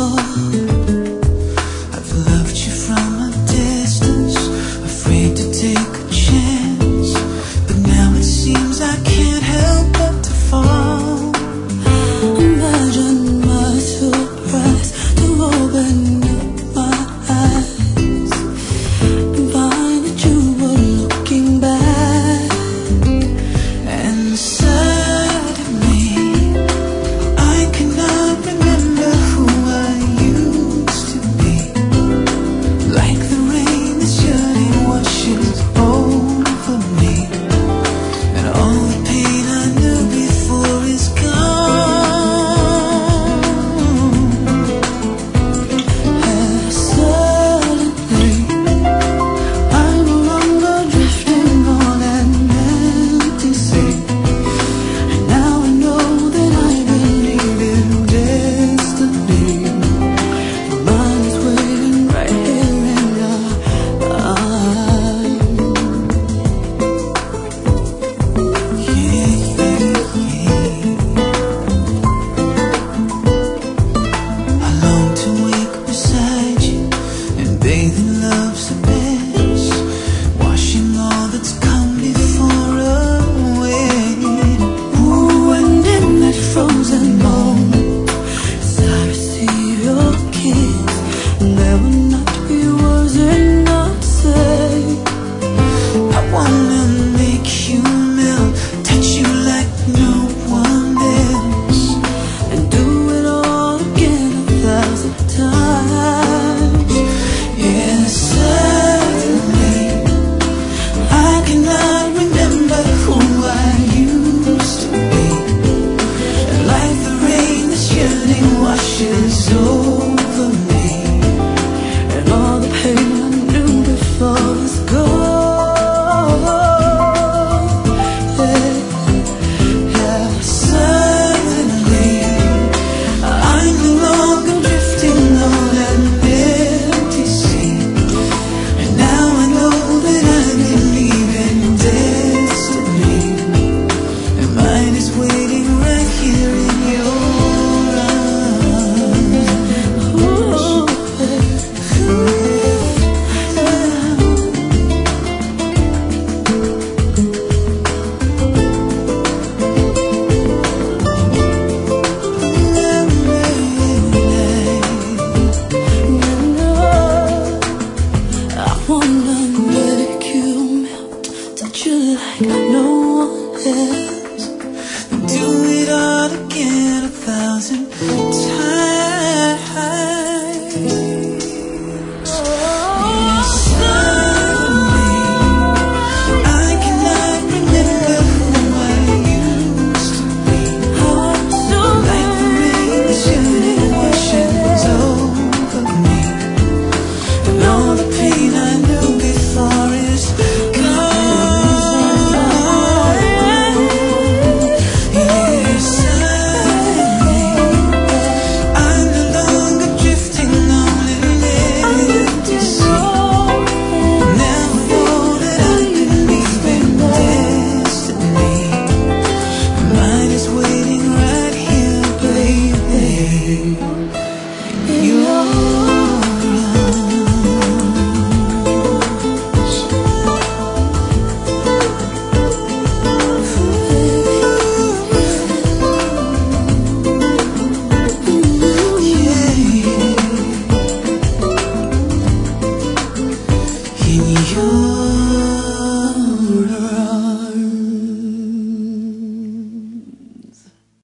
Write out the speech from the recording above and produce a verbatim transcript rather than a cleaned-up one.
I've loved you from a distance, afraid to take a chance, but now it seems I can't help but to fall. Imagine my surprise to open up my eyes and find that you were looking back. And suddenly I cannot remember who I used to be. Like the rain that's yearning washes over me, and all the pain I knew before is gone. And suddenly I'm no longer drifting on an empty sea. And now I know that I believe in destiny. The mind is waiting right here in your eyes. Yeah, yeah, yeah. I long to wake beside you and bathe in love's abyss, washing all that's come before away. Ooh, and in that frozen moment, as I receive your kiss, there will not be words enough to say. I wanna make you melt, touch you like no one else. And do it all again a thousand times. Yeah, suddenly I cannot remember who I used to be. And like the rain that's yearning washes over me, And all the pain I knew before is gone. Yeah, yeah. suddenly I'm no longer drifting on an empty sea. And now I know that I believe in destiny, and mine is waiting right here in your arms. Ooh, I wanna make you melt, touch you like no one else. Do it all again a thousand times.